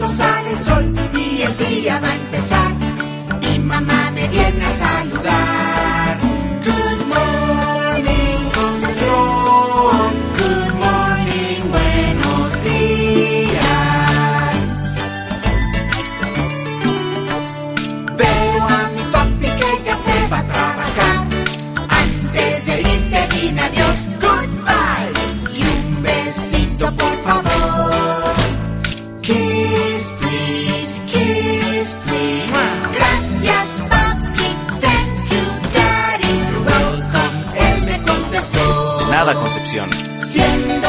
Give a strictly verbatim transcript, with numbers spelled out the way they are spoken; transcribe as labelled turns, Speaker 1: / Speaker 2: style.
Speaker 1: cuando sale el sol y el día va a empezar. Mi mamá me viene a saludar. Good morning, Concepción. Good morning, buenos días. Veo a mi papi que ya se va a trabajar. Antes de irte dime adiós, goodbye. Y un besito por favor. Kiss, please, kiss, please. Gracias, papi, thank you, daddy. You're welcome, él me contestó.
Speaker 2: Nada, Concepción.
Speaker 1: Siempre